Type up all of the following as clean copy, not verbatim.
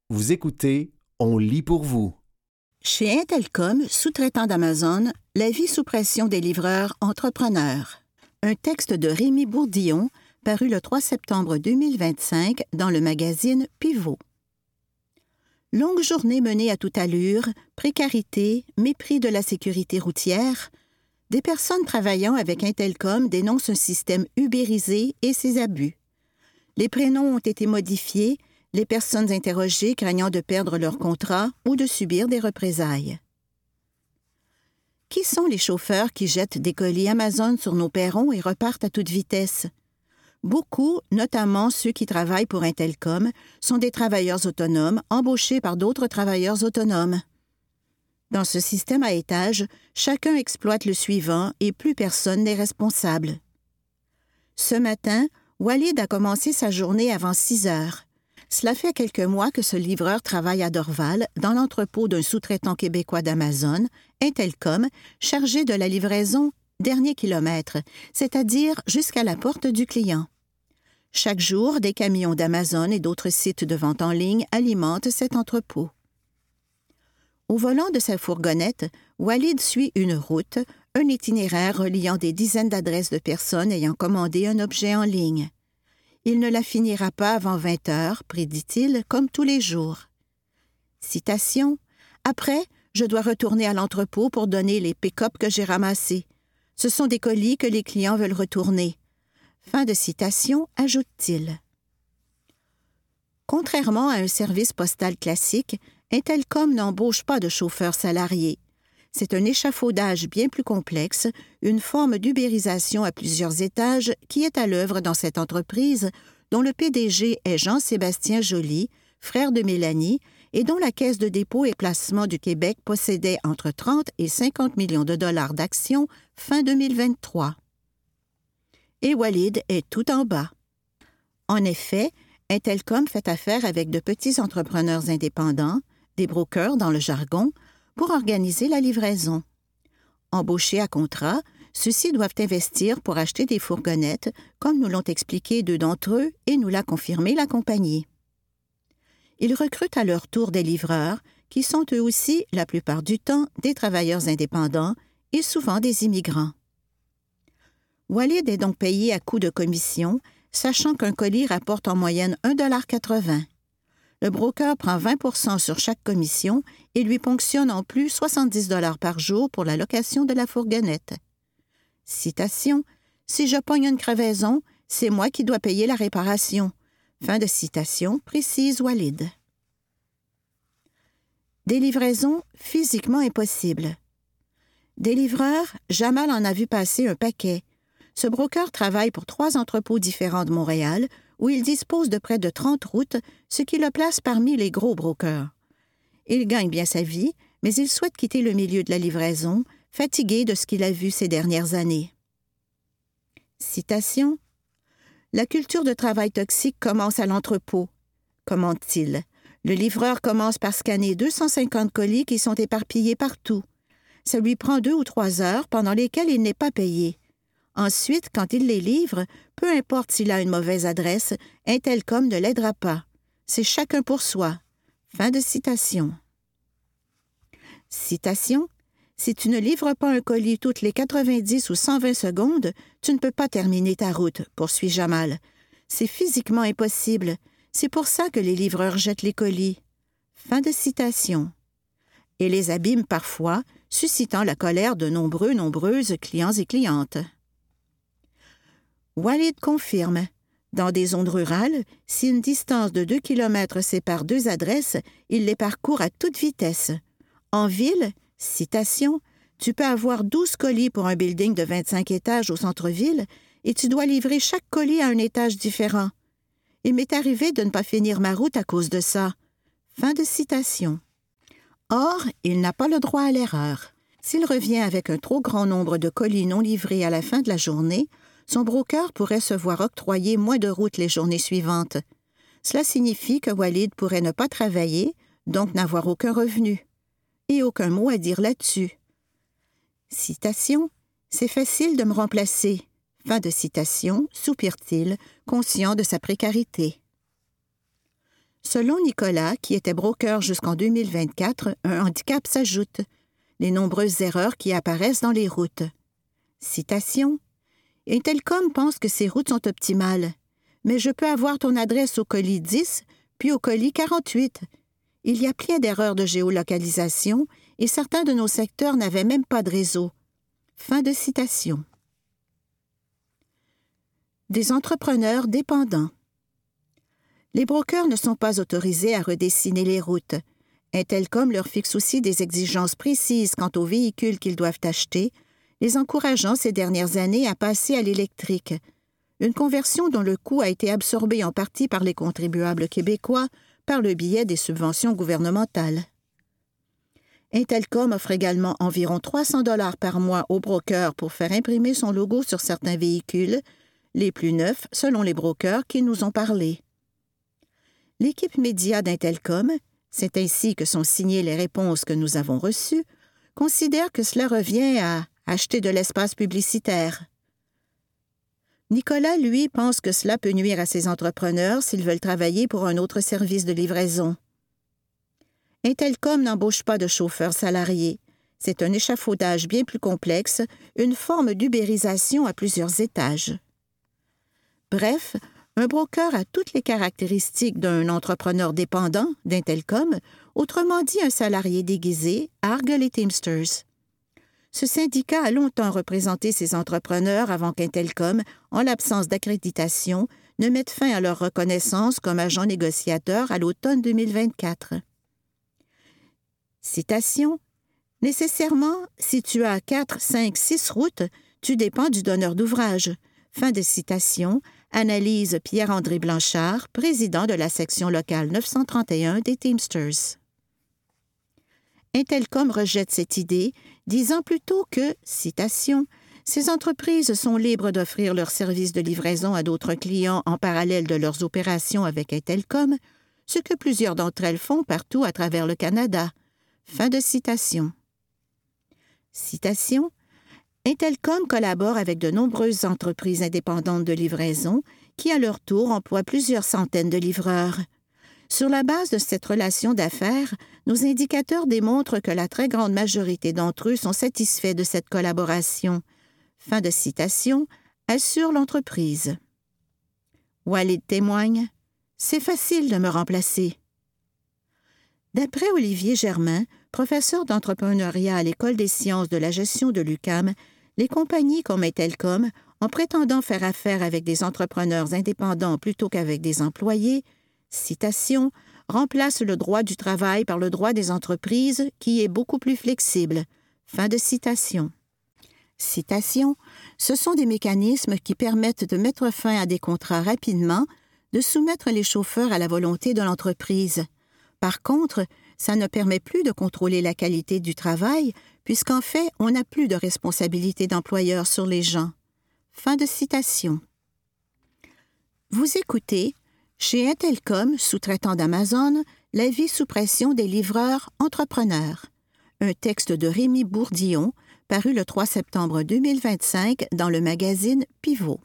Vous écoutez, on lit pour vous. Chez Intelcom, sous-traitant d'Amazon, la vie sous pression des livreurs entrepreneurs. Un texte de Rémi Bourdillon, paru le 3 septembre 2025 dans le magazine Pivot. Longue journée menée à toute allure, précarité, mépris de la sécurité routière, des personnes travaillant avec Intelcom dénoncent un système ubérisé et ses abus. Les prénoms ont été modifiés, les personnes interrogées craignant de perdre leur contrat ou de subir des représailles. Qui sont les chauffeurs qui jettent des colis Amazon sur nos perrons et repartent à toute vitesse? Beaucoup, notamment ceux qui travaillent pour Intelcom, sont des travailleurs autonomes embauchés par d'autres travailleurs autonomes. Dans ce système à étages, chacun exploite le suivant et plus personne n'est responsable. Ce matin, Walid a commencé sa journée avant 6 heures. Cela fait quelques mois que ce livreur travaille à Dorval, dans l'entrepôt d'un sous-traitant québécois d'Amazon, Intelcom, chargé de la livraison dernier kilomètre, c'est-à-dire jusqu'à la porte du client. Chaque jour, des camions d'Amazon et d'autres sites de vente en ligne alimentent cet entrepôt. Au volant de sa fourgonnette, Walid suit une route, un itinéraire reliant des dizaines d'adresses de personnes ayant commandé un objet en ligne. Il ne la finira pas avant 20 heures, prédit-il, comme tous les jours. Citation. « Après, je dois retourner à l'entrepôt pour donner les pick-up que j'ai ramassés. Ce sont des colis que les clients veulent retourner. » Fin de citation, ajoute-t-il. Contrairement à un service postal classique, Intelcom n'embauche pas de chauffeurs salariés. C'est un échafaudage bien plus complexe, une forme d'ubérisation à plusieurs étages qui est à l'œuvre dans cette entreprise dont le PDG est Jean-Sébastien Joly, frère de Mélanie, et dont la Caisse de dépôt et placement du Québec possédait entre 30 et 50 millions de dollars d'actions fin 2023. Et Walid est tout en bas. En effet, Intelcom fait affaire avec de petits entrepreneurs indépendants, des brokers dans le jargon, pour organiser la livraison. Embauchés à contrat, ceux-ci doivent investir pour acheter des fourgonnettes, comme nous l'ont expliqué 2 d'entre eux et nous l'a confirmé la compagnie. Ils recrutent à leur tour des livreurs, qui sont eux aussi, la plupart du temps, des travailleurs indépendants et souvent des immigrants. Walid est donc payé à coût de commission, sachant qu'un colis rapporte en moyenne 1,80 $. Le broker prend 20 % sur chaque commission et lui ponctionne en plus 70 $ par jour pour la location de la fourgonnette. Citation. « Si je pogne une crevaison, c'est moi qui dois payer la réparation. » Fin de citation, précise Walid. Des livraisons physiquement impossibles. Des livreurs, Jamal en a vu passer un paquet. Ce broker travaille pour 3 entrepôts différents de Montréal, où il dispose de près de 30 routes, ce qui le place parmi les gros brokers. Il gagne bien sa vie, mais il souhaite quitter le milieu de la livraison, fatigué de ce qu'il a vu ces dernières années. Citation. « La culture de travail toxique commence à l'entrepôt, » commente-t-il. Le livreur commence par scanner 250 colis qui sont éparpillés partout. Ça lui prend 2 ou 3 heures pendant lesquelles il n'est pas payé. Ensuite, quand il les livre, peu importe s'il a une mauvaise adresse, Intelcom ne l'aidera pas. C'est chacun pour soi. Fin de citation. Citation. « Si tu ne livres pas un colis toutes les 90 ou 120 secondes, tu ne peux pas terminer ta route, poursuit Jamal. C'est physiquement impossible. C'est pour ça que les livreurs jettent les colis. » Fin de citation. Et les abîment parfois, suscitant la colère de nombreuses clients et clientes. Walid confirme. Dans des zones rurales, si une distance de 2 km sépare 2 adresses, il les parcourt à toute vitesse. En ville, citation, « Tu peux avoir 12 colis pour un building de 25 étages au centre-ville et tu dois livrer chaque colis à un étage différent. Il m'est arrivé de ne pas finir ma route à cause de ça. » Fin de citation. Or, il n'a pas le droit à l'erreur. S'il revient avec un trop grand nombre de colis non livrés à la fin de la journée, son broker pourrait se voir octroyer moins de routes les journées suivantes. Cela signifie que Walid pourrait ne pas travailler, donc n'avoir aucun revenu. Et aucun mot à dire là-dessus. Citation. « C'est facile de me remplacer. » Fin de citation, soupire-t-il, conscient de sa précarité. Selon Nicolas, qui était broker jusqu'en 2024, un handicap s'ajoute, les nombreuses erreurs qui apparaissent dans les routes. Citation. « Intelcom pense que ces routes sont optimales, mais je peux avoir ton adresse au colis 10, puis au colis 48. Il y a plein d'erreurs de géolocalisation et certains de nos secteurs n'avaient même pas de réseau. » Fin de citation. Des entrepreneurs dépendants. Les brokers ne sont pas autorisés à redessiner les routes. Intelcom leur fixe aussi des exigences précises quant aux véhicules qu'ils doivent acheter, les encourageant ces dernières années à passer à l'électrique, une conversion dont le coût a été absorbé en partie par les contribuables québécois par le biais des subventions gouvernementales. Intelcom offre également environ 300 $ par mois aux brokers pour faire imprimer son logo sur certains véhicules, les plus neufs selon les brokers qui nous ont parlé. L'équipe média d'Intelcom, c'est ainsi que sont signées les réponses que nous avons reçues, considère que cela revient à acheter de l'espace publicitaire. Nicolas, lui, pense que cela peut nuire à ses entrepreneurs s'ils veulent travailler pour un autre service de livraison. Intelcom n'embauche pas de chauffeurs salariés. C'est un échafaudage bien plus complexe, une forme d'ubérisation à plusieurs étages. Bref, un broker a toutes les caractéristiques d'un entrepreneur dépendant d'Intelcom, autrement dit un salarié déguisé, argue les Teamsters. Ce syndicat a longtemps représenté ces entrepreneurs avant qu'Intelcom, en l'absence d'accréditation, ne mette fin à leur reconnaissance comme agent négociateur à l'automne 2024. Citation. « Nécessairement, si tu as 4, 5, 6 routes, tu dépends du donneur d'ouvrage. » Fin de citation, analyse Pierre-André Blanchard, président de la section locale 931 des Teamsters. Intelcom rejette cette idée, disant plutôt que, citation, « Ces entreprises sont libres d'offrir leurs services de livraison à d'autres clients en parallèle de leurs opérations avec Intelcom, ce que plusieurs d'entre elles font partout à travers le Canada. » Fin de citation. Citation. Intelcom collabore avec de nombreuses entreprises indépendantes de livraison qui, à leur tour, emploient plusieurs centaines de livreurs. Sur la base de cette relation d'affaires, nos indicateurs démontrent que la très grande majorité d'entre eux sont satisfaits de cette collaboration. Fin de citation, assure l'entreprise. Walid témoigne, « C'est facile de me remplacer. » D'après Olivier Germain, professeur d'entrepreneuriat à l'École des sciences de la gestion de l'UQAM, les compagnies comme Intelcom, en prétendant faire affaire avec des entrepreneurs indépendants plutôt qu'avec des employés, citation, remplacent le droit du travail par le droit des entreprises qui est beaucoup plus flexible. Fin de citation. Citation, ce sont des mécanismes qui permettent de mettre fin à des contrats rapidement, de soumettre les chauffeurs à la volonté de l'entreprise. Par contre, ça ne permet plus de contrôler la qualité du travail, puisqu'en fait, on n'a plus de responsabilité d'employeur sur les gens. Fin de citation. Vous écoutez, chez Intelcom, sous-traitant d'Amazon, la vie sous pression des livreurs entrepreneurs. Un texte de Rémi Bourdillon, paru le 3 septembre 2025 dans le magazine Pivot.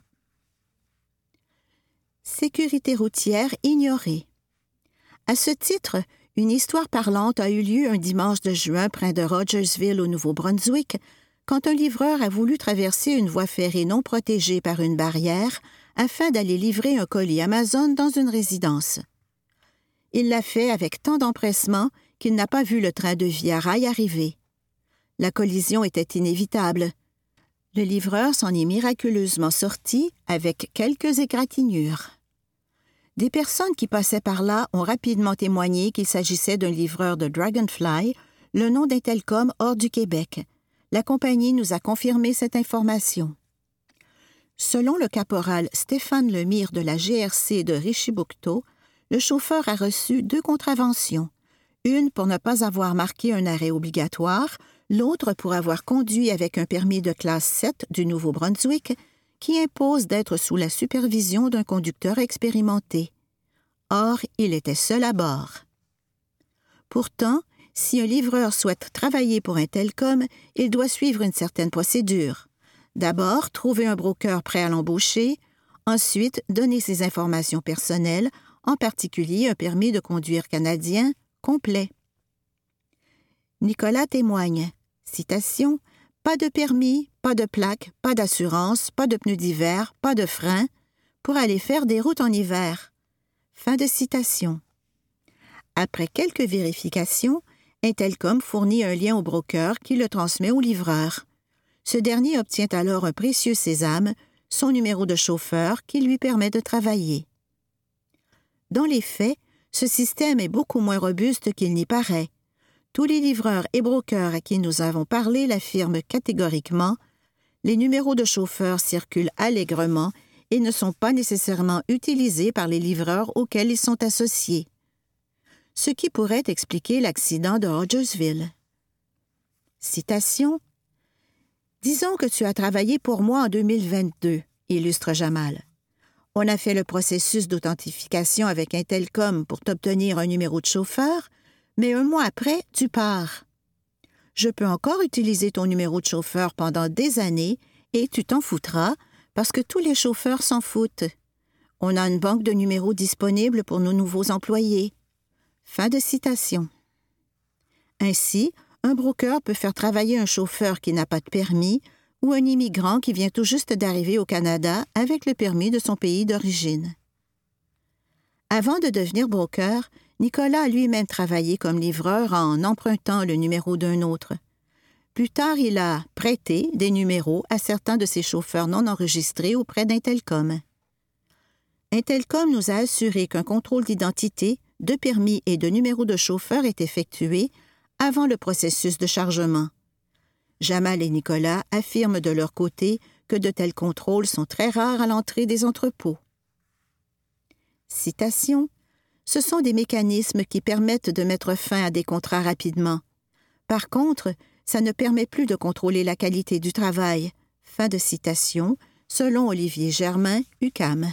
Sécurité routière ignorée. À ce titre, une histoire parlante a eu lieu un dimanche de juin près de Rogersville au Nouveau-Brunswick, quand un livreur a voulu traverser une voie ferrée non protégée par une barrière afin d'aller livrer un colis Amazon dans une résidence. Il l'a fait avec tant d'empressement qu'il n'a pas vu le train de Via Rail arriver. La collision était inévitable. Le livreur s'en est miraculeusement sorti avec quelques égratignures. Des personnes qui passaient par là ont rapidement témoigné qu'il s'agissait d'un livreur de Dragonfly, le nom d'Intelcom hors du Québec. La compagnie nous a confirmé cette information. Selon le caporal Stéphane Lemire de la GRC de Richiboucto, le chauffeur a reçu 2 contraventions, une pour ne pas avoir marqué un arrêt obligatoire, l'autre pour avoir conduit avec un permis de classe 7 du Nouveau-Brunswick, qui impose d'être sous la supervision d'un conducteur expérimenté. Or, il était seul à bord. Pourtant, si un livreur souhaite travailler pour Intelcom, il doit suivre une certaine procédure. D'abord, trouver un broker prêt à l'embaucher, ensuite, donner ses informations personnelles, en particulier un permis de conduire canadien complet. Nicolas témoigne, citation, « Pas de permis, pas de plaque, pas d'assurance, pas de pneus d'hiver, pas de frein pour aller faire des routes en hiver. » Fin de citation. Après quelques vérifications, Intelcom fournit un lien au broker qui le transmet au livreur. Ce dernier obtient alors un précieux sésame, son numéro de chauffeur qui lui permet de travailler. Dans les faits, ce système est beaucoup moins robuste qu'il n'y paraît. Tous les livreurs et brokers à qui nous avons parlé l'affirment catégoriquement. Les numéros de chauffeurs circulent allègrement et ne sont pas nécessairement utilisés par les livreurs auxquels ils sont associés. Ce qui pourrait expliquer l'accident de Rogersville. Citation. « Disons que tu as travaillé pour moi en 2022, illustre Jamal. On a fait le processus d'authentification avec Intelcom pour t'obtenir un numéro de chauffeur, mais un mois après, tu pars. Je peux encore utiliser ton numéro de chauffeur pendant des années et tu t'en foutras parce que tous les chauffeurs s'en foutent. On a une banque de numéros disponible pour nos nouveaux employés. » Fin de citation. Ainsi, un broker peut faire travailler un chauffeur qui n'a pas de permis ou un immigrant qui vient tout juste d'arriver au Canada avec le permis de son pays d'origine. Avant de devenir broker, Nicolas a lui-même travaillé comme livreur en empruntant le numéro d'un autre. Plus tard, il a prêté des numéros à certains de ses chauffeurs non enregistrés auprès d'Intelcom. Intelcom nous a assuré qu'un contrôle d'identité, de permis et de numéro de chauffeur est effectué avant le processus de chargement. Jamal et Nicolas affirment de leur côté que de tels contrôles sont très rares à l'entrée des entrepôts. Citation. « Ce sont des mécanismes qui permettent de mettre fin à des contrats rapidement. Par contre, ça ne permet plus de contrôler la qualité du travail. » Fin de citation, selon Olivier Germain, UQAM.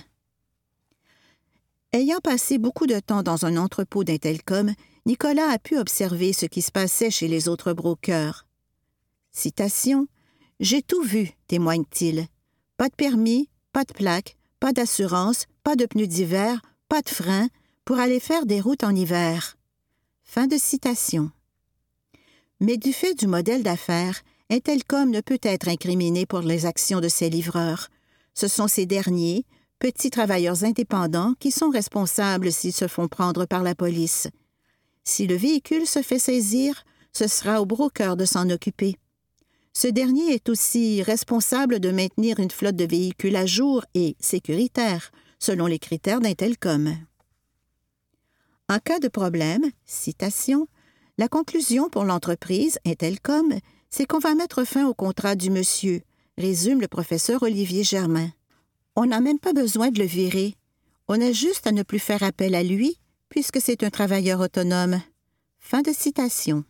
Ayant passé beaucoup de temps dans un entrepôt d'Intelcom, Nicolas a pu observer ce qui se passait chez les autres brokers. Citation. « J'ai tout vu, témoigne-t-il. Pas de permis, pas de plaque, pas d'assurance, pas de pneus d'hiver, pas de frein pour aller faire des routes en hiver. » Fin de citation. Mais du fait du modèle d'affaires, Intelcom ne peut être incriminé pour les actions de ses livreurs. Ce sont ces derniers, petits travailleurs indépendants, qui sont responsables s'ils se font prendre par la police. Si le véhicule se fait saisir, ce sera au broker de s'en occuper. Ce dernier est aussi responsable de maintenir une flotte de véhicules à jour et sécuritaire, selon les critères d'Intelcom. En cas de problème, citation, « La conclusion pour l'entreprise, Intelcom, c'est qu'on va mettre fin au contrat du monsieur », résume le professeur Olivier Germain. On n'a même pas besoin de le virer. On a juste à ne plus faire appel à lui, puisque c'est un travailleur autonome. Fin de citation.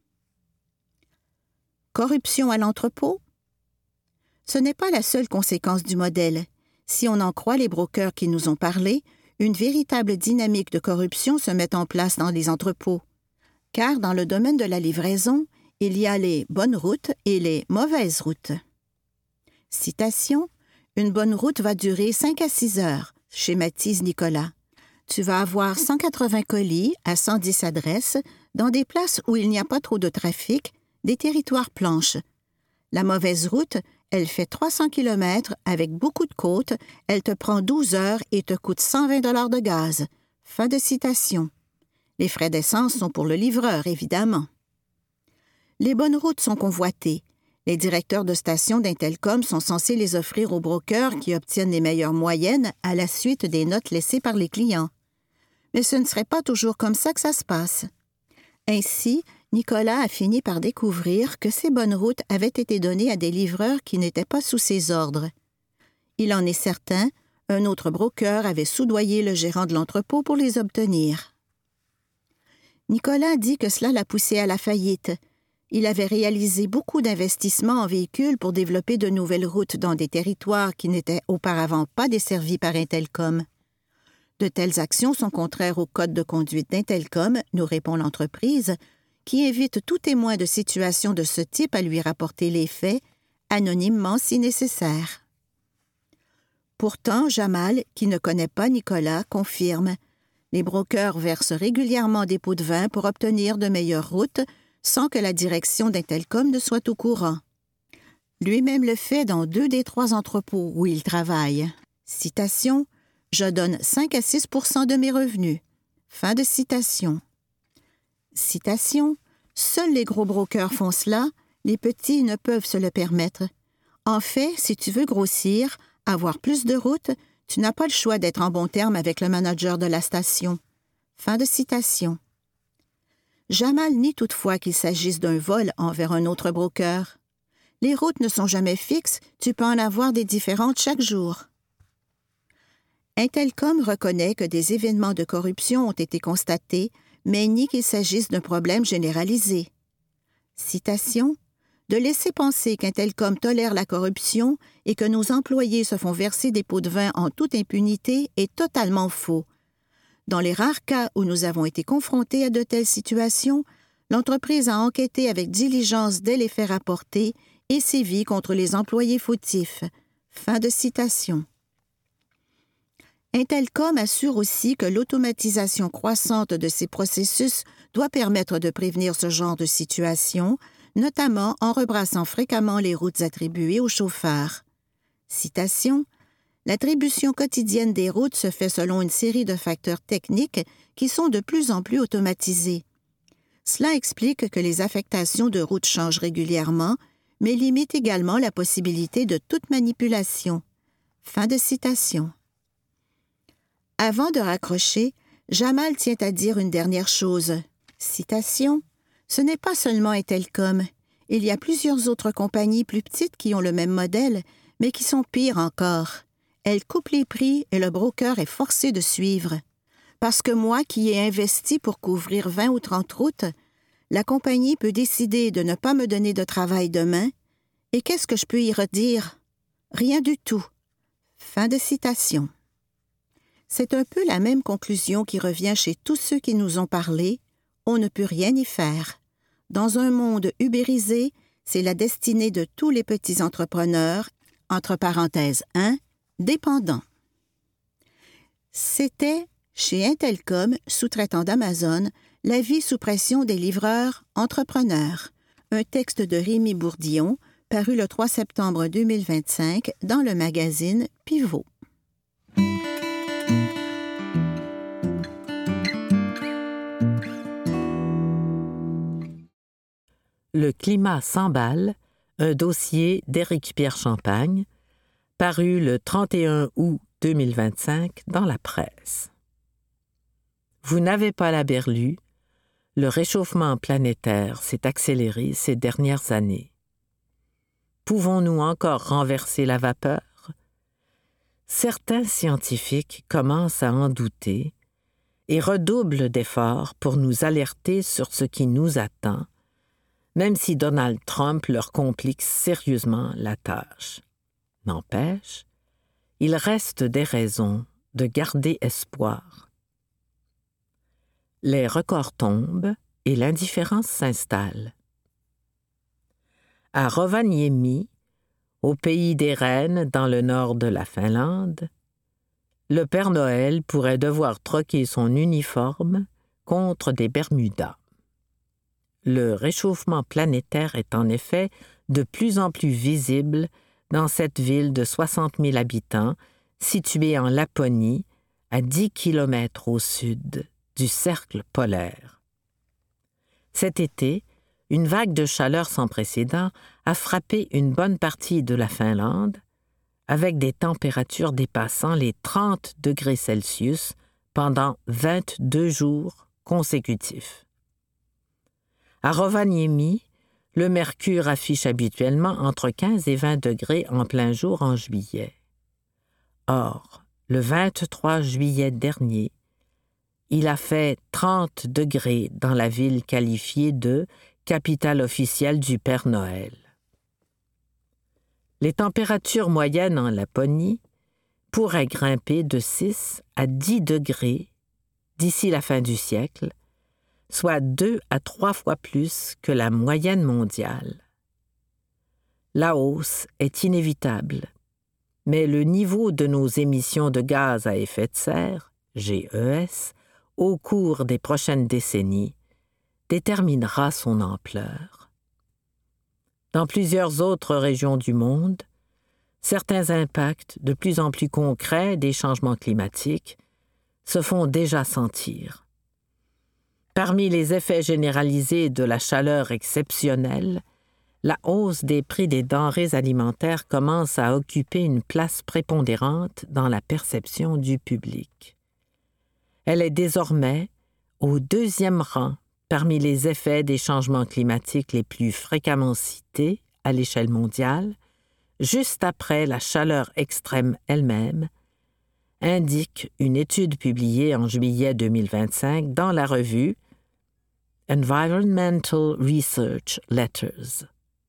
Corruption à l'entrepôt? Ce n'est pas la seule conséquence du modèle. Si on en croit les brokers qui nous ont parlé, une véritable dynamique de corruption se met en place dans les entrepôts. Car dans le domaine de la livraison, il y a les bonnes routes et les mauvaises routes. Citation. « Une bonne route va durer 5 à 6 heures, schématise Nicolas. Tu vas avoir 180 colis à 110 adresses dans des places où il n'y a pas trop de trafic, des territoires planches. La mauvaise route, elle fait 300 km avec beaucoup de côtes, elle te prend 12 heures et te coûte 120 $ de gaz. » Fin de citation. Les frais d'essence sont pour le livreur, évidemment. Les bonnes routes sont convoitées. Les directeurs de stations d'Intelcom sont censés les offrir aux brokers qui obtiennent les meilleures moyennes à la suite des notes laissées par les clients. Mais ce ne serait pas toujours comme ça que ça se passe. Ainsi, Nicolas a fini par découvrir que ces bonnes routes avaient été données à des livreurs qui n'étaient pas sous ses ordres. Il en est certain, un autre broker avait soudoyé le gérant de l'entrepôt pour les obtenir. Nicolas dit que cela l'a poussé à la faillite. Il avait réalisé beaucoup d'investissements en véhicules pour développer de nouvelles routes dans des territoires qui n'étaient auparavant pas desservis par Intelcom. De telles actions sont contraires au code de conduite d'Intelcom, nous répond l'entreprise, qui invite tout témoin de situation de ce type à lui rapporter les faits, anonymement si nécessaire. Pourtant, Jamal, qui ne connaît pas Nicolas, confirme Les brokers versent régulièrement des pots de vin pour obtenir de meilleures routes sans que la direction d'Intelcom ne soit au courant. Lui-même le fait dans 2 des 3 entrepôts où il travaille. Citation, « Je donne 5 à 6 % de mes revenus. » Fin de citation. Citation, « Seuls les gros brokers font cela, les petits ne peuvent se le permettre. En fait, si tu veux grossir, avoir plus de routes, tu n'as pas le choix d'être en bon terme avec le manager de la station. » Fin de citation. Jamal nie toutefois qu'il s'agisse d'un vol envers un autre broker. Les routes ne sont jamais fixes, tu peux en avoir des différentes chaque jour. Intelcom reconnaît que des événements de corruption ont été constatés, mais nie qu'il s'agisse d'un problème généralisé. Citation, « De laisser penser qu'Intelcom tolère la corruption et que nos employés se font verser des pots de vin en toute impunité est totalement faux. Dans les rares cas où nous avons été confrontés à de telles situations, l'entreprise a enquêté avec diligence dès les faits rapportés et sévi contre les employés fautifs. » Fin de citation. Intelcom assure aussi que l'automatisation croissante de ces processus doit permettre de prévenir ce genre de situation, notamment en rebrassant fréquemment les routes attribuées aux chauffeurs. Citation, « L'attribution quotidienne des routes se fait selon une série de facteurs techniques qui sont de plus en plus automatisés. Cela explique que les affectations de routes changent régulièrement, mais limite également la possibilité de toute manipulation. » Fin de citation. Avant de raccrocher, Jamal tient à dire une dernière chose. Citation, « Ce n'est pas seulement Intelcom. Il y a plusieurs autres compagnies plus petites qui ont le même modèle, mais qui sont pires encore. Elles coupent les prix et le broker est forcé de suivre. Parce que moi qui ai investi pour couvrir 20 ou 30 routes, la compagnie peut décider de ne pas me donner de travail demain. Et qu'est-ce que je peux y redire? Rien du tout. » Fin de citation. C'est un peu la même conclusion qui revient chez tous ceux qui nous ont parlé. On ne peut rien y faire. Dans un monde ubérisé, c'est la destinée de tous les petits entrepreneurs, entre parenthèses, dépendants. C'était, chez Intelcom, sous-traitant d'Amazon, la vie sous pression des livreurs entrepreneurs. Un texte de Rémi Bourdillon, paru le 3 septembre 2025 dans le magazine Pivot. Le climat s'emballe, un dossier d'Éric-Pierre Champagne, paru le 31 août 2025 dans la presse. Vous n'avez pas la berlue, le réchauffement planétaire s'est accéléré ces dernières années. Pouvons-nous encore renverser la vapeur? Certains scientifiques commencent à en douter et redoublent d'efforts pour nous alerter sur ce qui nous attend, même si Donald Trump leur complique sérieusement la tâche. N'empêche, il reste des raisons de garder espoir. Les records tombent et l'indifférence s'installe. À Rovaniemi, au pays des reines dans le nord de la Finlande, le Père Noël pourrait devoir troquer son uniforme contre des Bermudas. Le réchauffement planétaire est en effet de plus en plus visible dans cette ville de 60 000 habitants, située en Laponie, à 10 kilomètres au sud du cercle polaire. Cet été, une vague de chaleur sans précédent a frappé une bonne partie de la Finlande, avec des températures dépassant les 30 degrés Celsius pendant 22 jours consécutifs. À Rovaniemi, le mercure affiche habituellement entre 15 et 20 degrés en plein jour en juillet. Or, le 23 juillet dernier, il a fait 30 degrés dans la ville qualifiée de capitale officielle du Père Noël. Les températures moyennes en Laponie pourraient grimper de 6 à 10 degrés d'ici la fin du siècle, soit 2 à 3 fois plus que la moyenne mondiale. La hausse est inévitable, mais le niveau de nos émissions de gaz à effet de serre, GES, au cours des prochaines décennies, déterminera son ampleur. Dans plusieurs autres régions du monde, certains impacts de plus en plus concrets des changements climatiques se font déjà sentir. Parmi les effets généralisés de la chaleur exceptionnelle, la hausse des prix des denrées alimentaires commence à occuper une place prépondérante dans la perception du public. Elle est désormais au 2e rang parmi les effets des changements climatiques les plus fréquemment cités à l'échelle mondiale, juste après la chaleur extrême elle-même, indique une étude publiée en juillet 2025 dans la revue Environmental Research Letters.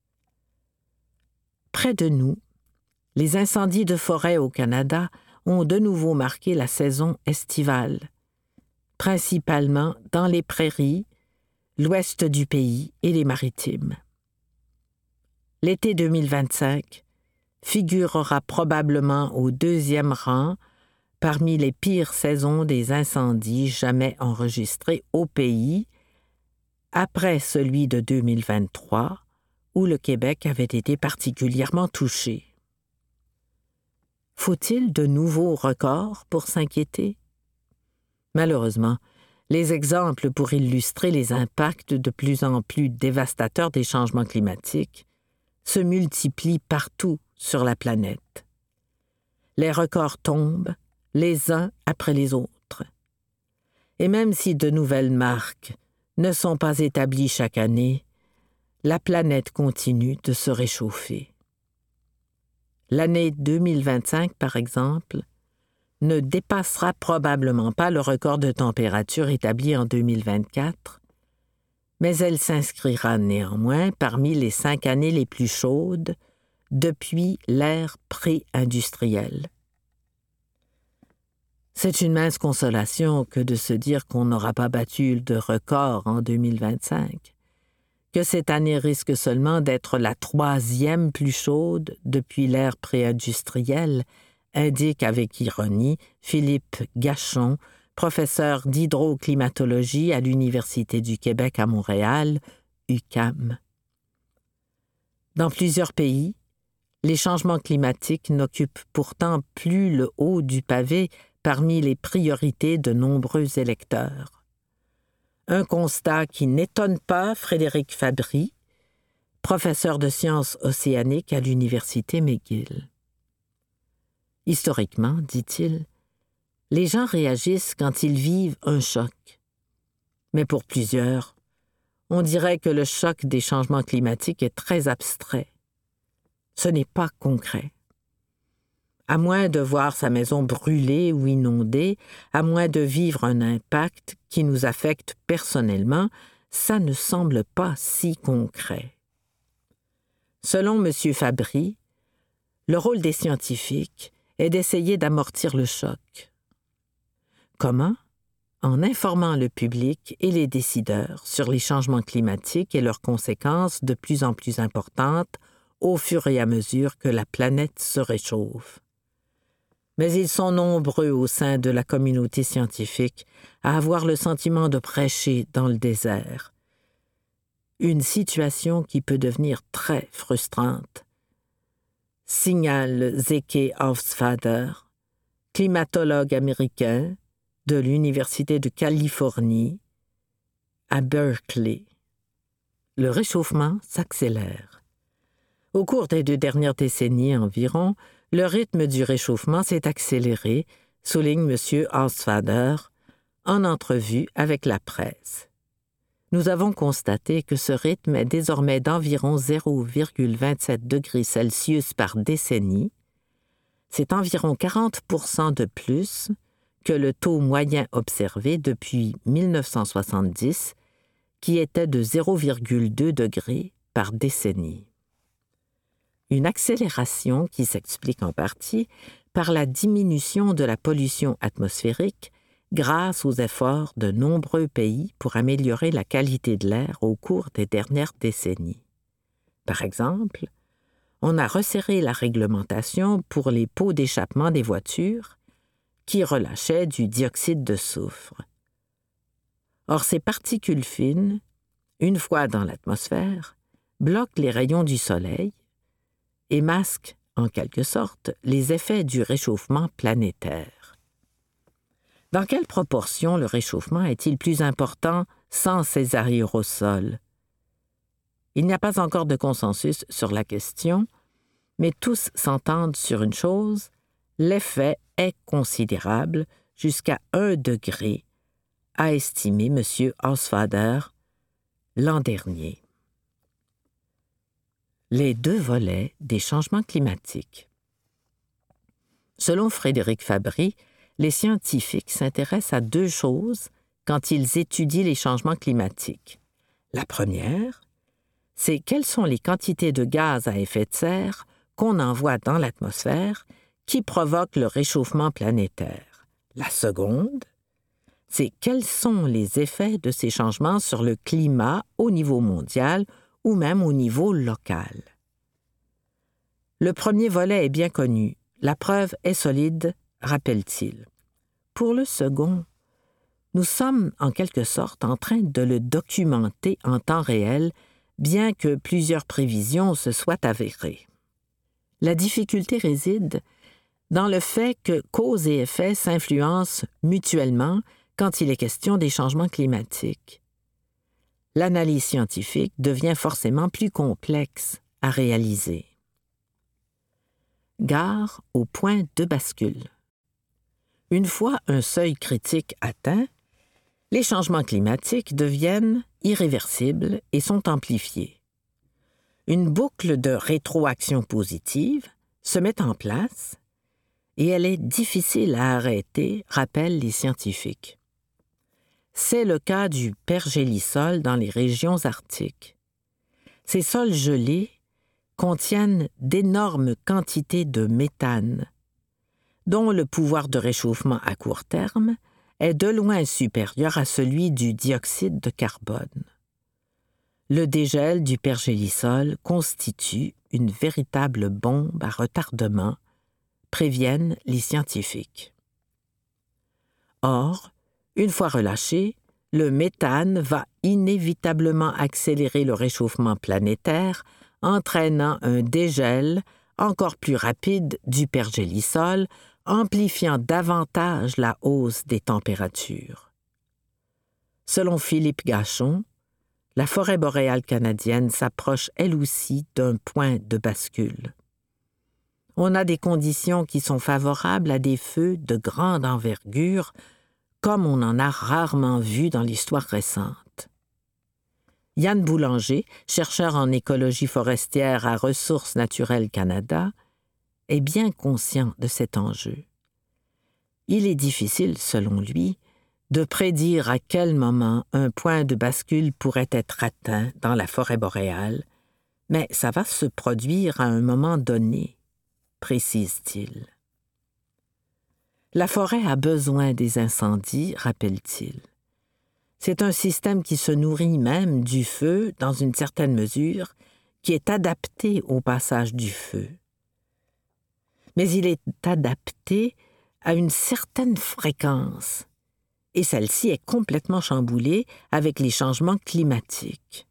Près de nous, les incendies de forêt au Canada ont de nouveau marqué la saison estivale, principalement dans les prairies, l'ouest du pays et les maritimes. L'été 2025 figurera probablement au 2e rang parmi les pires saisons des incendies jamais enregistrés au pays, après celui de 2023, où le Québec avait été particulièrement touché. Faut-il de nouveaux records pour s'inquiéter? Malheureusement, les exemples pour illustrer les impacts de plus en plus dévastateurs des changements climatiques se multiplient partout sur la planète. Les records tombent les uns après les autres. Et même si de nouvelles marques ne sont pas établies chaque année, la planète continue de se réchauffer. L'année 2025, par exemple, ne dépassera probablement pas le record de température établi en 2024, mais elle s'inscrira néanmoins parmi les 5 années les plus chaudes depuis l'ère pré-industrielle. C'est une mince consolation que de se dire qu'on n'aura pas battu de record en 2025, que cette année risque seulement d'être la 3e plus chaude depuis l'ère pré-industrielle, indique avec ironie Philippe Gachon, professeur d'hydroclimatologie à l'Université du Québec à Montréal, UQAM. Dans plusieurs pays, les changements climatiques n'occupent pourtant plus le haut du pavé parmi les priorités de nombreux électeurs. Un constat qui n'étonne pas Frédéric Fabry, professeur de sciences océaniques à l'Université McGill. Historiquement, dit-il, les gens réagissent quand ils vivent un choc. Mais pour plusieurs, on dirait que le choc des changements climatiques est très abstrait. Ce n'est pas concret. À moins de voir sa maison brûler ou inondée, à moins de vivre un impact qui nous affecte personnellement, ça ne semble pas si concret. Selon M. Fabry, le rôle des scientifiques est d'essayer d'amortir le choc. Comment? En informant le public et les décideurs sur les changements climatiques et leurs conséquences de plus en plus importantes au fur et à mesure que la planète se réchauffe. Mais ils sont nombreux au sein de la communauté scientifique à avoir le sentiment de prêcher dans le désert. Une situation qui peut devenir très frustrante, signale Zeke Aufsvader, climatologue américain de l'Université de Californie à Berkeley. Le réchauffement s'accélère. Au cours des 2 dernières décennies environ, le rythme du réchauffement s'est accéléré, souligne M. Aufsvader, en entrevue avec la presse. Nous avons constaté que ce rythme est désormais d'environ 0,27 degrés Celsius par décennie. C'est environ 40% de plus que le taux moyen observé depuis 1970, qui était de 0,2 degrés par décennie. Une accélération qui s'explique en partie par la diminution de la pollution atmosphérique grâce aux efforts de nombreux pays pour améliorer la qualité de l'air au cours des dernières décennies. Par exemple, on a resserré la réglementation pour les pots d'échappement des voitures qui relâchaient du dioxyde de soufre. Or, ces particules fines, une fois dans l'atmosphère, bloquent les rayons du Soleil et masquent, en quelque sorte, les effets du réchauffement planétaire. Dans quelle proportion le réchauffement est-il plus important sans ces aérosols? Il n'y a pas encore de consensus sur la question, mais tous s'entendent sur une chose, l'effet est considérable, jusqu'à 1 degré, a estimé M. Haussfader l'an dernier. Les 2 volets des changements climatiques. Selon Frédéric Fabry, les scientifiques s'intéressent à 2 choses quand ils étudient les changements climatiques. La première, c'est quelles sont les quantités de gaz à effet de serre qu'on envoie dans l'atmosphère qui provoquent le réchauffement planétaire. La seconde, c'est quels sont les effets de ces changements sur le climat au niveau mondial ou même au niveau local. Le premier volet est bien connu, la preuve est solide, rappelle-t-il. Pour le second, nous sommes en quelque sorte en train de le documenter en temps réel, bien que plusieurs prévisions se soient avérées. La difficulté réside dans le fait que cause et effet s'influencent mutuellement quand il est question des changements climatiques. L'analyse scientifique devient forcément plus complexe à réaliser. Gare au point de bascule. Une fois un seuil critique atteint, les changements climatiques deviennent irréversibles et sont amplifiés. Une boucle de rétroaction positive se met en place et elle est difficile à arrêter, rappellent les scientifiques. C'est le cas du pergélisol dans les régions arctiques. Ces sols gelés contiennent d'énormes quantités de méthane, dont le pouvoir de réchauffement à court terme est de loin supérieur à celui du dioxyde de carbone. Le dégel du pergélisol constitue une véritable bombe à retardement, préviennent les scientifiques. Or, une fois relâché, le méthane va inévitablement accélérer le réchauffement planétaire, entraînant un dégel encore plus rapide du pergélisol, amplifiant davantage la hausse des températures. Selon Philippe Gachon, la forêt boréale canadienne s'approche elle aussi d'un point de bascule. On a des conditions qui sont favorables à des feux de grande envergure, comme on en a rarement vu dans l'histoire récente. Yann Boulanger, chercheur en écologie forestière à Ressources naturelles Canada, est bien conscient de cet enjeu. Il est difficile, selon lui, de prédire à quel moment un point de bascule pourrait être atteint dans la forêt boréale, mais ça va se produire à un moment donné, précise-t-il. La forêt a besoin des incendies, rappelle-t-il. C'est un système qui se nourrit même du feu, dans une certaine mesure, qui est adapté au passage du feu. Mais il est adapté à une certaine fréquence, et celle-ci est complètement chamboulée avec les changements climatiques.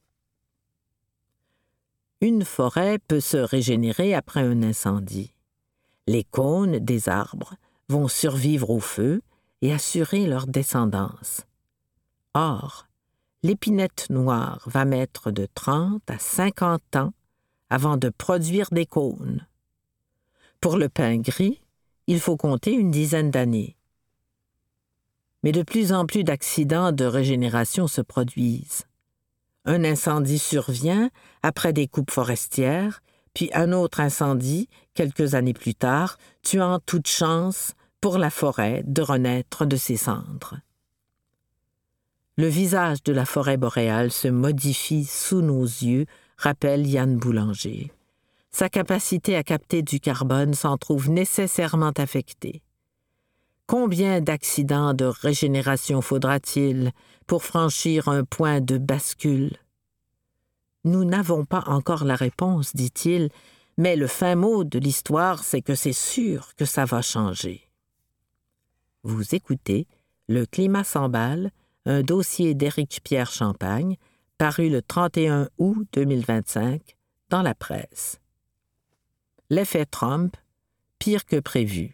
Une forêt peut se régénérer après un incendie. Les cônes des arbres vont survivre au feu et assurer leur descendance. Or, l'épinette noire va mettre de 30 à 50 ans avant de produire des cônes. Pour le pin gris, il faut compter une dizaine d'années. Mais de plus en plus d'accidents de régénération se produisent. Un incendie survient après des coupes forestières, puis un autre incendie, quelques années plus tard, tuant toute chance pour la forêt de renaître de ses cendres. Le visage de la forêt boréale se modifie sous nos yeux, rappelle Yann Boulanger. Sa capacité à capter du carbone s'en trouve nécessairement affectée. Combien d'accidents de régénération faudra-t-il pour franchir un point de bascule? Nous n'avons pas encore la réponse, dit-il, mais le fin mot de l'histoire, c'est que c'est sûr que ça va changer. Vous écoutez Le climat s'emballe, un dossier d'Éric-Pierre Champagne, paru le 31 août 2025 dans la presse. L'effet Trump, pire que prévu.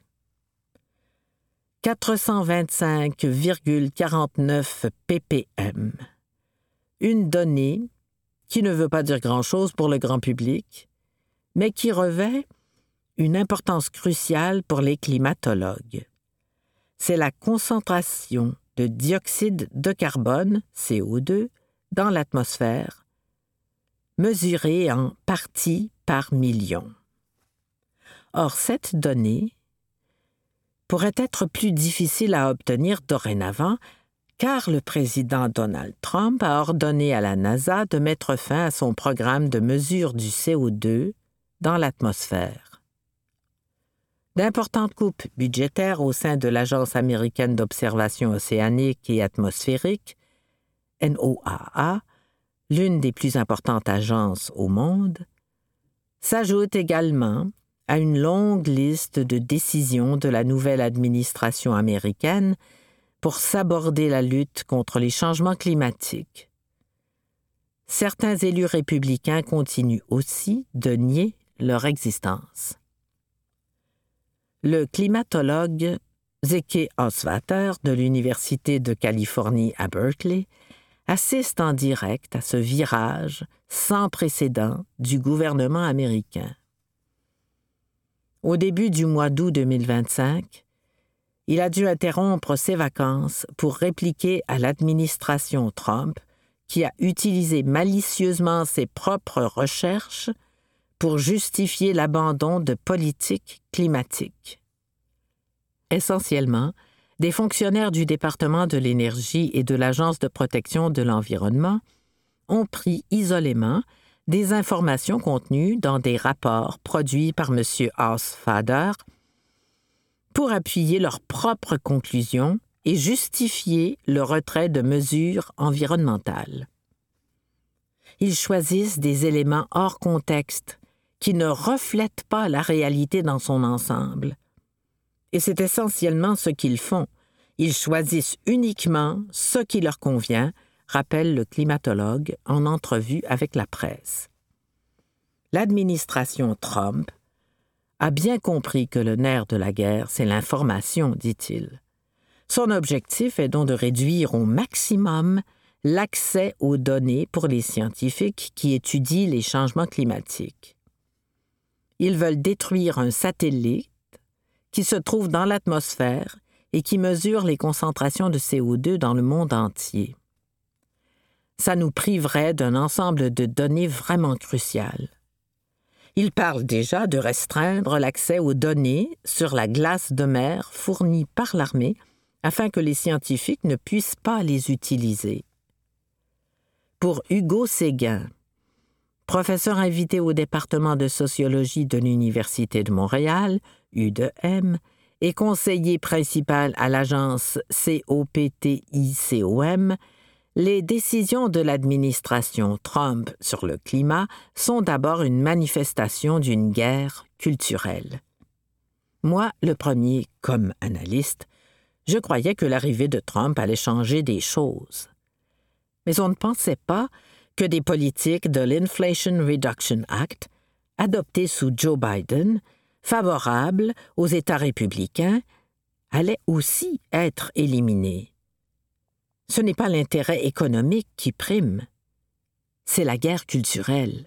425,49 ppm. Une donnée qui ne veut pas dire grand-chose pour le grand public, mais qui revêt une importance cruciale pour les climatologues. C'est la concentration de dioxyde de carbone, CO2, dans l'atmosphère, mesurée en parties par million. Or, cette donnée pourrait être plus difficile à obtenir dorénavant, car le président Donald Trump a ordonné à la NASA de mettre fin à son programme de mesure du CO2 dans l'atmosphère. D'importantes coupes budgétaires au sein de l'Agence américaine d'observation océanique et atmosphérique, NOAA, l'une des plus importantes agences au monde, s'ajoutent également à une longue liste de décisions de la nouvelle administration américaine pour saborder la lutte contre les changements climatiques. Certains élus républicains continuent aussi de nier leur existence. Le climatologue Zeke Osvater de l'Université de Californie à Berkeley assiste en direct à ce virage sans précédent du gouvernement américain. Au début du mois d'août 2025, il a dû interrompre ses vacances pour répliquer à l'administration Trump qui a utilisé malicieusement ses propres recherches pour justifier l'abandon de politiques climatiques. Essentiellement, des fonctionnaires du département de l'énergie et de l'Agence de protection de l'environnement ont pris isolément des informations contenues dans des rapports produits par M. Osvater pour appuyer leurs propres conclusions et justifier le retrait de mesures environnementales. Ils choisissent des éléments hors contexte qui ne reflètent pas la réalité dans son ensemble. Et c'est essentiellement ce qu'ils font. Ils choisissent uniquement ce qui leur convient, rappelle le climatologue en entrevue avec la presse. L'administration Trump a bien compris que le nerf de la guerre, c'est l'information, dit-il. Son objectif est donc de réduire au maximum l'accès aux données pour les scientifiques qui étudient les changements climatiques. Ils veulent détruire un satellite qui se trouve dans l'atmosphère et qui mesure les concentrations de CO2 dans le monde entier. Ça nous priverait d'un ensemble de données vraiment cruciales. Il parle déjà de restreindre l'accès aux données sur la glace de mer fournie par l'armée afin que les scientifiques ne puissent pas les utiliser. Pour Hugo Séguin, professeur invité au département de sociologie de l'Université de Montréal, U2M, et conseiller principal à l'agence COPTICOM, les décisions de l'administration Trump sur le climat sont d'abord une manifestation d'une guerre culturelle. Moi, le premier, comme analyste, je croyais que l'arrivée de Trump allait changer des choses. Mais on ne pensait pas que des politiques de l'Inflation Reduction Act, adoptées sous Joe Biden, favorables aux États républicains, allaient aussi être éliminées. Ce n'est pas l'intérêt économique qui prime, c'est la guerre culturelle.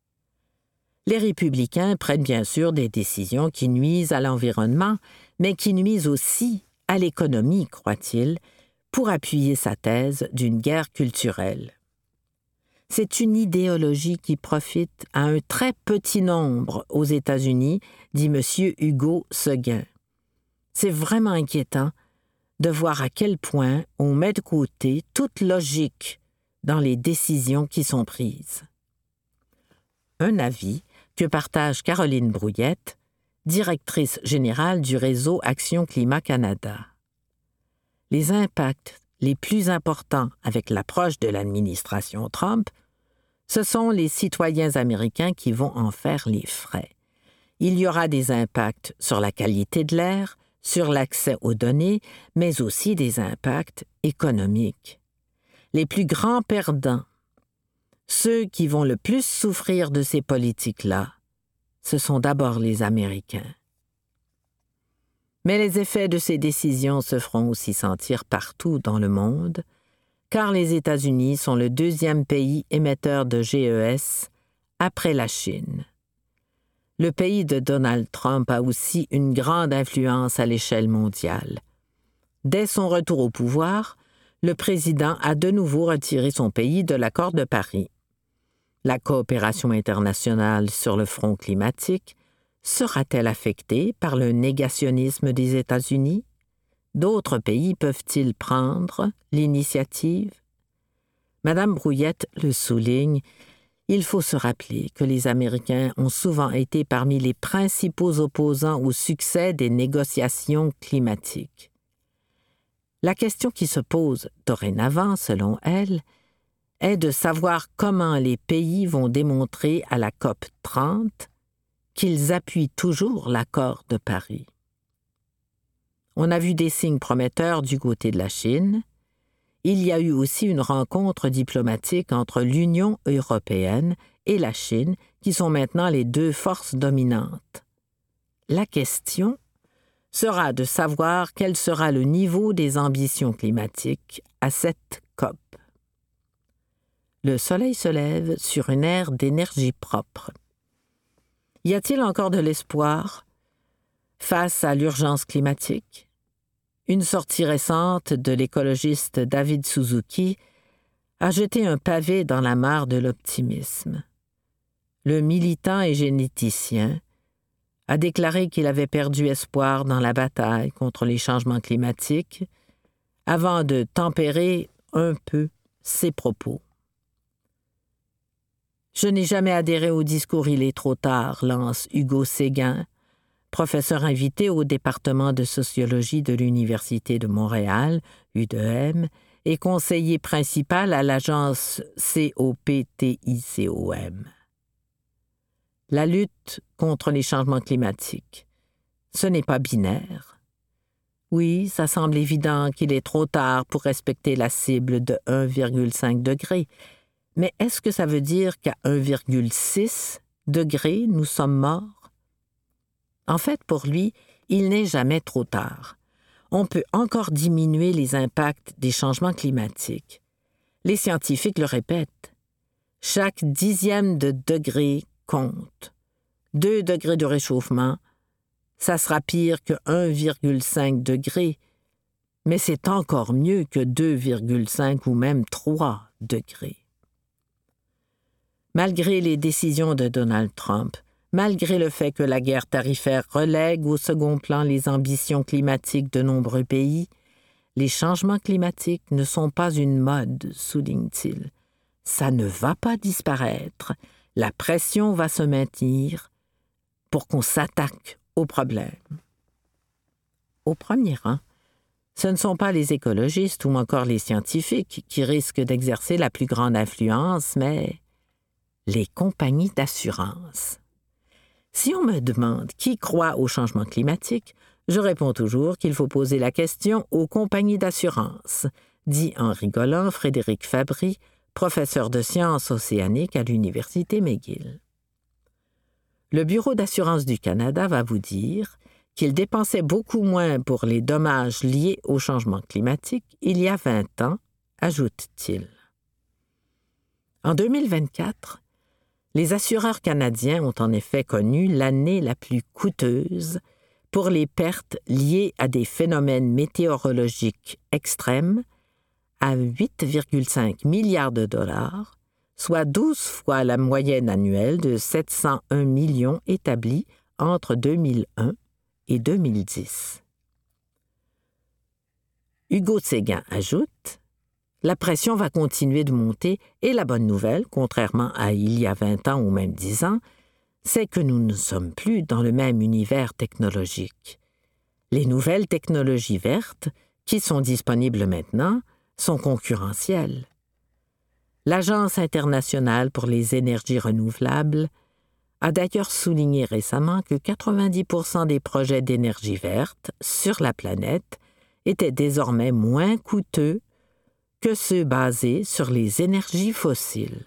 Les républicains prennent bien sûr des décisions qui nuisent à l'environnement, mais qui nuisent aussi à l'économie, croit-il, pour appuyer sa thèse d'une guerre culturelle. C'est une idéologie qui profite à un très petit nombre aux États-Unis, dit M. Hugo Séguin. C'est vraiment inquiétant de voir à quel point on met de côté toute logique dans les décisions qui sont prises. Un avis que partage Caroline Brouillette, directrice générale du réseau Action Climat Canada. Les impacts les plus importants avec l'approche de l'administration Trump, ce sont les citoyens américains qui vont en faire les frais. Il y aura des impacts sur la qualité de l'air, sur l'accès aux données, mais aussi des impacts économiques. les plus grands perdants, ceux qui vont le plus souffrir de ces politiques-là, ce sont d'abord les Américains. Mais les effets de ces décisions se feront aussi sentir partout dans le monde, car les États-Unis sont le deuxième pays émetteur de GES après la Chine. Le pays de Donald Trump a aussi une grande influence à l'échelle mondiale. Dès son retour au pouvoir, le président a de nouveau retiré son pays de l'accord de Paris. La coopération internationale sur le front climatique sera-t-elle affectée par le négationnisme des États-Unis? D'autres pays peuvent-ils prendre l'initiative? Madame Brouillette le souligne, il faut se rappeler que les Américains ont souvent été parmi les principaux opposants au succès des négociations climatiques. La question qui se pose dorénavant, selon elle, est de savoir comment les pays vont démontrer à la COP 30 qu'ils appuient toujours l'accord de Paris. On a vu des signes prometteurs du côté de la Chine. Il y a eu aussi une rencontre diplomatique entre l'Union européenne et la Chine, qui sont maintenant les deux forces dominantes. La question sera de savoir quel sera le niveau des ambitions climatiques à cette COP. Le soleil se lève sur une ère d'énergie propre. Y a-t-il encore de l'espoir face à l'urgence climatique? Une sortie récente de l'écologiste David Suzuki a jeté un pavé dans la mare de l'optimisme. Le militant et généticien a déclaré qu'il avait perdu espoir dans la bataille contre les changements climatiques avant de tempérer un peu ses propos. « Je n'ai jamais adhéré au discours « Il est trop tard », lance Hugo Séguin, professeur invité au département de sociologie de l'Université de Montréal, UDM, et conseiller principal à l'agence COPTICOM. La lutte contre les changements climatiques, ce n'est pas binaire. Oui, ça semble évident qu'il est trop tard pour respecter la cible de 1,5 degré, mais est-ce que ça veut dire qu'à 1,6 degré, nous sommes morts? En fait, pour lui, il n'est jamais trop tard. On peut encore diminuer les impacts des changements climatiques. Les scientifiques le répètent. Chaque dixième de degré compte. 2 degrés de réchauffement, ça sera pire que 1,5 degré, mais c'est encore mieux que 2,5 ou même 3 degrés. Malgré les décisions de Donald Trump, malgré le fait que la guerre tarifaire relègue au second plan les ambitions climatiques de nombreux pays, les changements climatiques ne sont pas une mode, souligne-t-il. Ça ne va pas disparaître. La pression va se maintenir pour qu'on s'attaque aux problèmes. Au premier rang, ce ne sont pas les écologistes ou encore les scientifiques qui risquent d'exercer la plus grande influence, mais les compagnies d'assurance. Si on me demande qui croit au changement climatique, je réponds toujours qu'il faut poser la question aux compagnies d'assurance, dit en rigolant Frédéric Fabry, professeur de sciences océaniques à l'Université McGill. Le Bureau d'assurance du Canada va vous dire qu'il dépensait beaucoup moins pour les dommages liés au changement climatique il y a 20 ans, ajoute-t-il. En 2024, les assureurs canadiens ont en effet connu l'année la plus coûteuse pour les pertes liées à des phénomènes météorologiques extrêmes à 8,5 milliards de dollars, soit 12 fois la moyenne annuelle de 701 millions établie entre 2001 et 2010. Hugo Séguin ajoute: la pression va continuer de monter et la bonne nouvelle, contrairement à il y a 20 ans ou même 10 ans, c'est que nous ne sommes plus dans le même univers technologique. Les nouvelles technologies vertes, qui sont disponibles maintenant, sont concurrentielles. L'Agence internationale pour les énergies renouvelables a d'ailleurs souligné récemment que 90% des projets d'énergie verte sur la planète étaient désormais moins coûteux que ceux basés sur les énergies fossiles.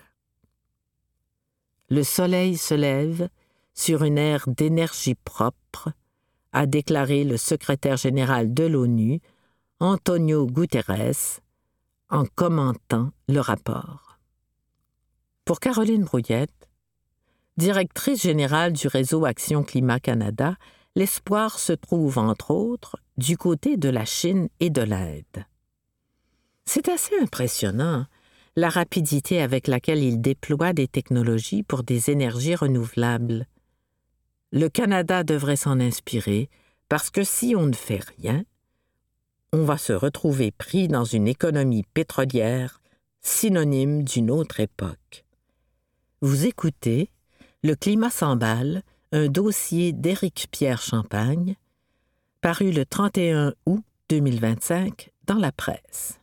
Le soleil se lève sur une ère d'énergie propre, a déclaré le secrétaire général de l'ONU, Antonio Guterres, en commentant le rapport. Pour Caroline Brouillette, directrice générale du réseau Action Climat Canada, l'espoir se trouve, entre autres, du côté de la Chine et de l'Inde. C'est assez impressionnant, la rapidité avec laquelle il déploie des technologies pour des énergies renouvelables. Le Canada devrait s'en inspirer parce que si on ne fait rien, on va se retrouver pris dans une économie pétrolière synonyme d'une autre époque. Vous écoutez Le climat s'emballe, un dossier d'Éric-Pierre Champagne, paru le 31 août 2025 dans la presse.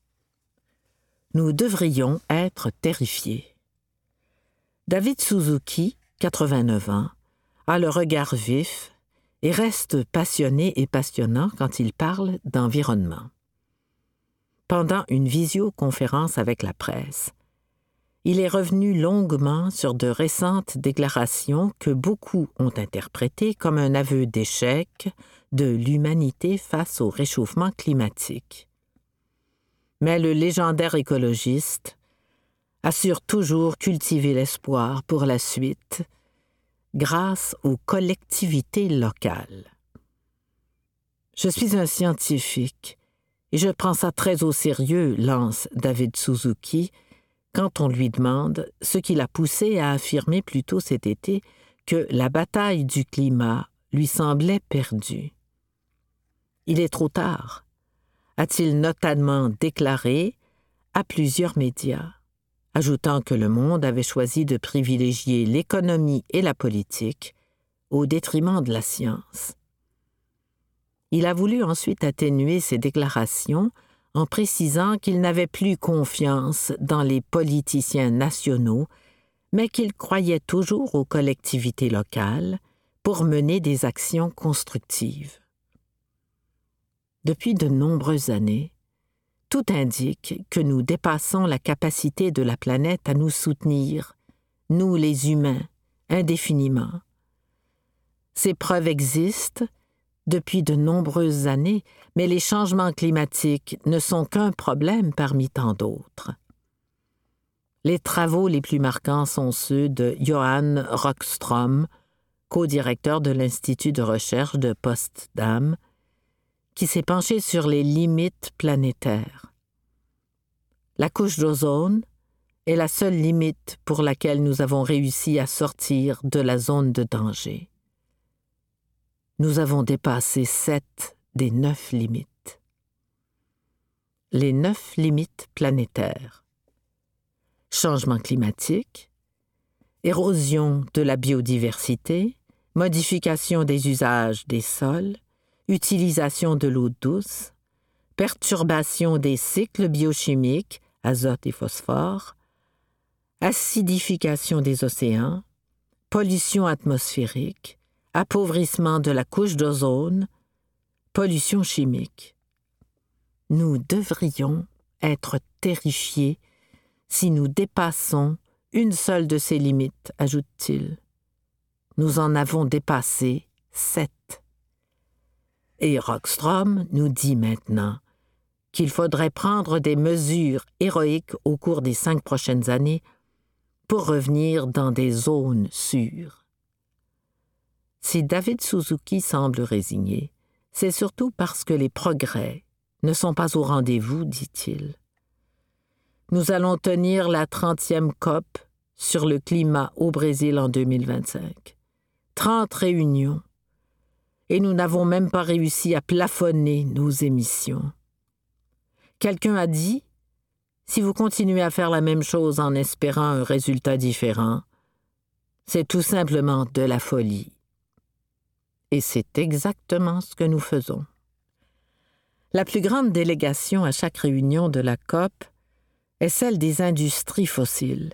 Nous devrions être terrifiés. David Suzuki, 89 ans, a le regard vif et reste passionné et passionnant quand il parle d'environnement. Pendant une visioconférence avec la presse, il est revenu longuement sur de récentes déclarations que beaucoup ont interprétées comme un aveu d'échec de l'humanité face au réchauffement climatique. Mais le légendaire écologiste assure toujours cultiver l'espoir pour la suite grâce aux collectivités locales. Je suis un scientifique et je prends ça très au sérieux, lance David Suzuki, quand on lui demande ce qui l'a poussé à affirmer plus tôt cet été que la bataille du climat lui semblait perdue. Il est trop tard, a-t-il notamment déclaré à plusieurs médias, ajoutant que le monde avait choisi de privilégier l'économie et la politique au détriment de la science. Il a voulu ensuite atténuer ses déclarations en précisant qu'il n'avait plus confiance dans les politiciens nationaux, mais qu'il croyait toujours aux collectivités locales pour mener des actions constructives. Depuis de nombreuses années, tout indique que nous dépassons la capacité de la planète à nous soutenir, nous les humains, indéfiniment. Ces preuves existent depuis de nombreuses années, mais les changements climatiques ne sont qu'un problème parmi tant d'autres. Les travaux les plus marquants sont ceux de Johan Rockström, co-directeur de l'Institut de recherche de Potsdam, qui s'est penché sur les limites planétaires. La couche d'ozone est la seule limite pour laquelle nous avons réussi à sortir de la zone de danger. Nous avons dépassé 7 des 9 limites. Les 9 limites planétaires. Changement climatique, érosion de la biodiversité, modification des usages des sols, utilisation de l'eau douce, perturbation des cycles biochimiques, azote et phosphore, acidification des océans, pollution atmosphérique, appauvrissement de la couche d'ozone, pollution chimique. Nous devrions être terrifiés si nous dépassons une seule de ces limites, ajoute-t-il. Nous en avons dépassé 7. Et Rockström nous dit maintenant qu'il faudrait prendre des mesures héroïques au cours des 5 prochaines années pour revenir dans des zones sûres. Si David Suzuki semble résigné, c'est surtout parce que les progrès ne sont pas au rendez-vous, dit-il. Nous allons tenir la 30e COP sur le climat au Brésil en 2025. 30 réunions. Et nous n'avons même pas réussi à plafonner nos émissions. Quelqu'un a dit, si vous continuez à faire la même chose en espérant un résultat différent, c'est tout simplement de la folie. Et c'est exactement ce que nous faisons. La plus grande délégation à chaque réunion de la COP est celle des industries fossiles.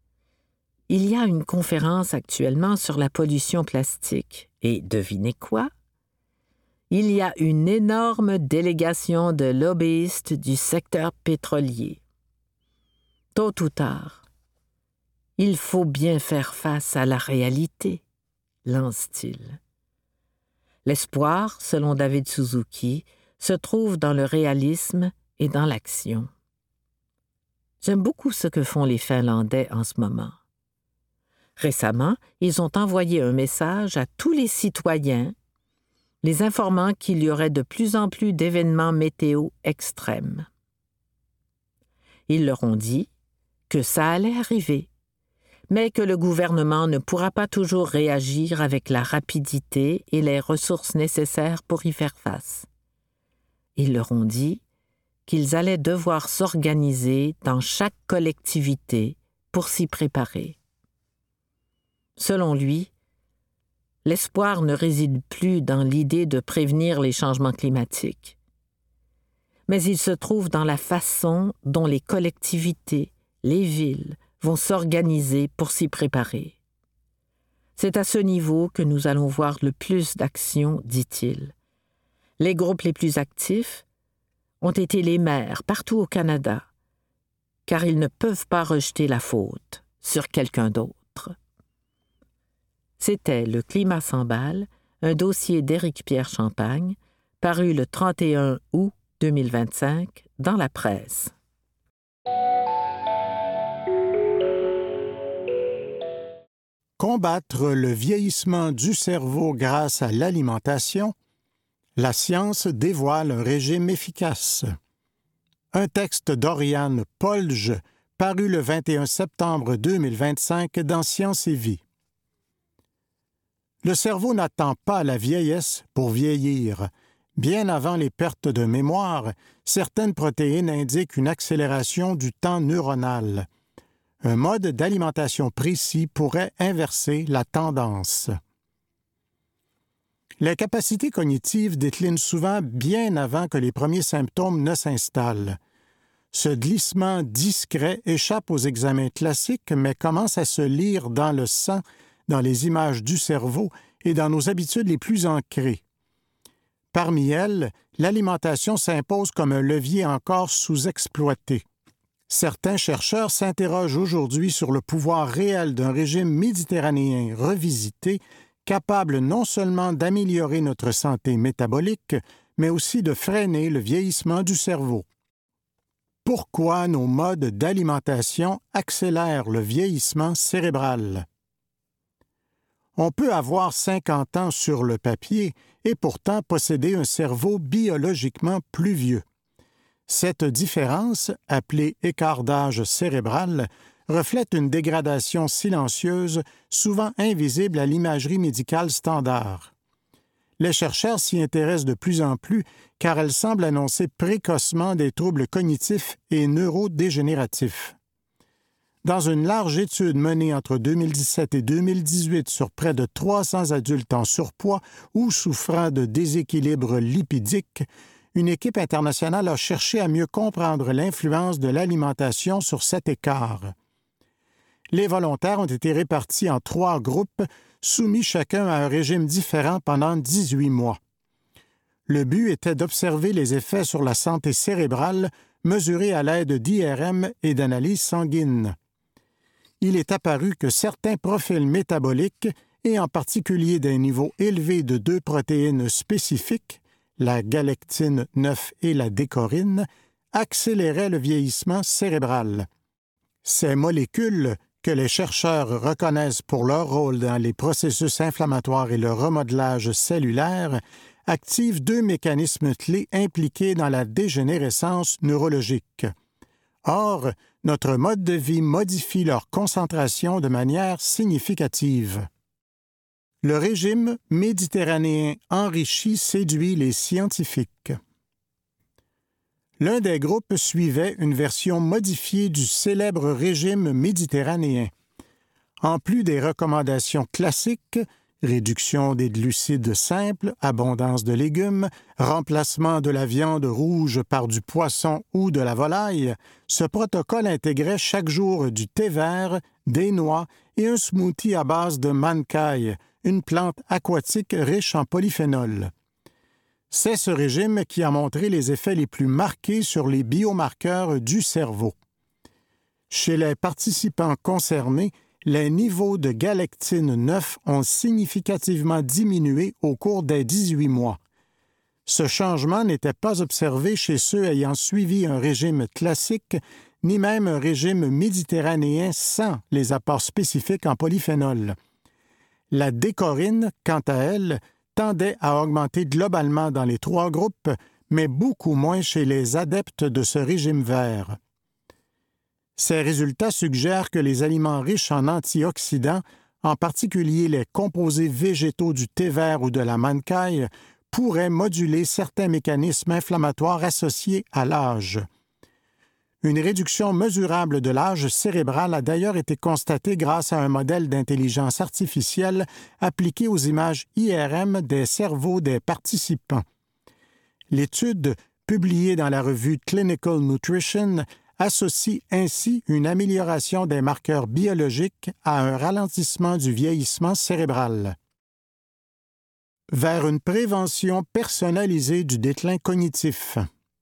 Il y a une conférence actuellement sur la pollution plastique. Et devinez quoi? il y a une énorme délégation de lobbyistes du secteur pétrolier. Tôt ou tard, il faut bien faire face à la réalité, lance-t-il. L'espoir, selon David Suzuki, se trouve dans le réalisme et dans l'action. J'aime beaucoup ce que font les Finlandais en ce moment. Récemment, ils ont envoyé un message à tous les citoyens, les informant qu'il y aurait de plus en plus d'événements météo extrêmes. Ils leur ont dit que ça allait arriver, mais que le gouvernement ne pourra pas toujours réagir avec la rapidité et les ressources nécessaires pour y faire face. Ils leur ont dit qu'ils allaient devoir s'organiser dans chaque collectivité pour s'y préparer. Selon lui, l'espoir ne réside plus dans l'idée de prévenir les changements climatiques, mais il se trouve dans la façon dont les collectivités, les villes, vont s'organiser pour s'y préparer. C'est à ce niveau que nous allons voir le plus d'actions, dit-il. Les groupes les plus actifs ont été les maires partout au Canada, car ils ne peuvent pas rejeter la faute sur quelqu'un d'autre. C'était Le climat s'emballe, un dossier d'Éric-Pierre Champagne, paru le 31 août 2025 dans la presse. Combattre le vieillissement du cerveau grâce à l'alimentation, la science dévoile un régime efficace. Un texte d'Oriane Polge, paru le 21 septembre 2025 dans Science et Vie. Le cerveau n'attend pas la vieillesse pour vieillir. Bien avant les pertes de mémoire, certaines protéines indiquent une accélération du temps neuronal. Un mode d'alimentation précis pourrait inverser la tendance. Les capacités cognitives déclinent souvent bien avant que les premiers symptômes ne s'installent. Ce glissement discret échappe aux examens classiques, mais commence à se lire dans le sang, dans les images du cerveau et dans nos habitudes les plus ancrées. Parmi elles, l'alimentation s'impose comme un levier encore sous-exploité. Certains chercheurs s'interrogent aujourd'hui sur le pouvoir réel d'un régime méditerranéen revisité, capable non seulement d'améliorer notre santé métabolique, mais aussi de freiner le vieillissement du cerveau. Pourquoi nos modes d'alimentation accélèrent le vieillissement cérébral? On peut avoir 50 ans sur le papier et pourtant posséder un cerveau biologiquement plus vieux. Cette différence, appelée écart d'âge cérébral, reflète une dégradation silencieuse, souvent invisible à l'imagerie médicale standard. Les chercheurs s'y intéressent de plus en plus car elle semble annoncer précocement des troubles cognitifs et neurodégénératifs. Dans une large étude menée entre 2017 et 2018 sur près de 300 adultes en surpoids ou souffrant de déséquilibre lipidique, une équipe internationale a cherché à mieux comprendre l'influence de l'alimentation sur cet écart. Les volontaires ont été répartis en 3 groupes, soumis chacun à un régime différent pendant 18 mois. Le but était d'observer les effets sur la santé cérébrale mesurés à l'aide d'IRM et d'analyses sanguines. Il est apparu que certains profils métaboliques, et en particulier des niveaux élevés de 2 protéines spécifiques, la galectine 9 et la décorine, accéléraient le vieillissement cérébral. Ces molécules, que les chercheurs reconnaissent pour leur rôle dans les processus inflammatoires et le remodelage cellulaire, activent 2 mécanismes clés impliqués dans la dégénérescence neurologique. Or, notre mode de vie modifie leur concentration de manière significative. Le régime méditerranéen enrichi séduit les scientifiques. L'un des groupes suivait une version modifiée du célèbre régime méditerranéen. En plus des recommandations classiques, réduction des glucides simples, abondance de légumes, remplacement de la viande rouge par du poisson ou de la volaille, ce protocole intégrait chaque jour du thé vert, des noix et un smoothie à base de mankai, une plante aquatique riche en polyphénol. C'est ce régime qui a montré les effets les plus marqués sur les biomarqueurs du cerveau. Chez les participants concernés, les niveaux de galectine 9 ont significativement diminué au cours des 18 mois. Ce changement n'était pas observé chez ceux ayant suivi un régime classique, ni même un régime méditerranéen sans les apports spécifiques en polyphénol. La décorine, quant à elle, tendait à augmenter globalement dans les 3 groupes, mais beaucoup moins chez les adeptes de ce régime vert. Ces résultats suggèrent que les aliments riches en antioxydants, en particulier les composés végétaux du thé vert ou de la mancaille, pourraient moduler certains mécanismes inflammatoires associés à l'âge. Une réduction mesurable de l'âge cérébral a d'ailleurs été constatée grâce à un modèle d'intelligence artificielle appliqué aux images IRM des cerveaux des participants. L'étude, publiée dans la revue Clinical Nutrition, associe ainsi une amélioration des marqueurs biologiques à un ralentissement du vieillissement cérébral. Vers une prévention personnalisée du déclin cognitif.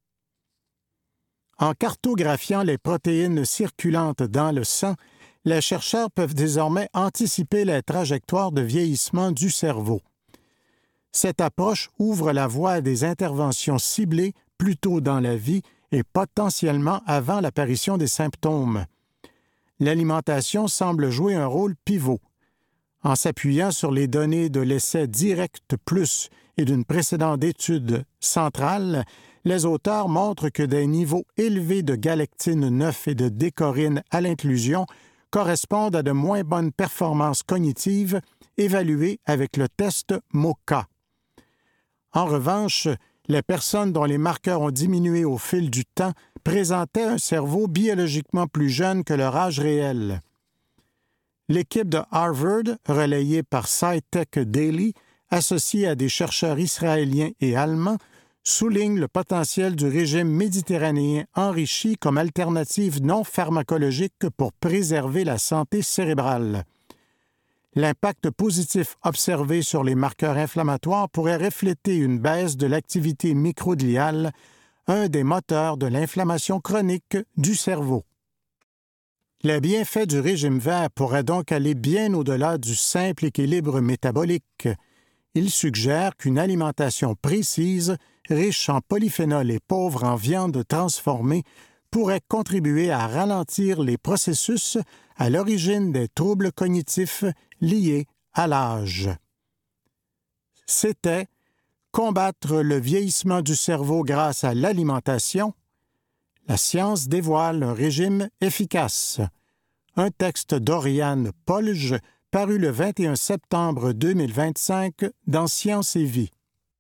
En cartographiant les protéines circulantes dans le sang, les chercheurs peuvent désormais anticiper les trajectoires de vieillissement du cerveau. Cette approche ouvre la voie à des interventions ciblées plus tôt dans la vie et potentiellement avant l'apparition des symptômes. L'alimentation semble jouer un rôle pivot. En s'appuyant sur les données de l'essai Direct Plus et d'une précédente étude centrale, les auteurs montrent que des niveaux élevés de galectine 9 et de décorine à l'inclusion correspondent à de moins bonnes performances cognitives évaluées avec le test MoCA. En revanche, les personnes dont les marqueurs ont diminué au fil du temps présentaient un cerveau biologiquement plus jeune que leur âge réel. L'équipe de Harvard, relayée par SciTech Daily, associée à des chercheurs israéliens et allemands, souligne le potentiel du régime méditerranéen enrichi comme alternative non pharmacologique pour préserver la santé cérébrale. L'impact positif observé sur les marqueurs inflammatoires pourrait refléter une baisse de l'activité microgliale, un des moteurs de l'inflammation chronique du cerveau. Les bienfaits du régime vert pourraient donc aller bien au-delà du simple équilibre métabolique. Il suggère qu'une alimentation précise, riche en polyphénol et pauvre en viande transformée, pourrait contribuer à ralentir les processus à l'origine des troubles cognitifs liés à l'âge. C'était « Combattre le vieillissement du cerveau grâce à l'alimentation ». La science dévoile un régime efficace. Un texte d'Oriane Polge, paru le 21 septembre 2025 dans Science et Vie.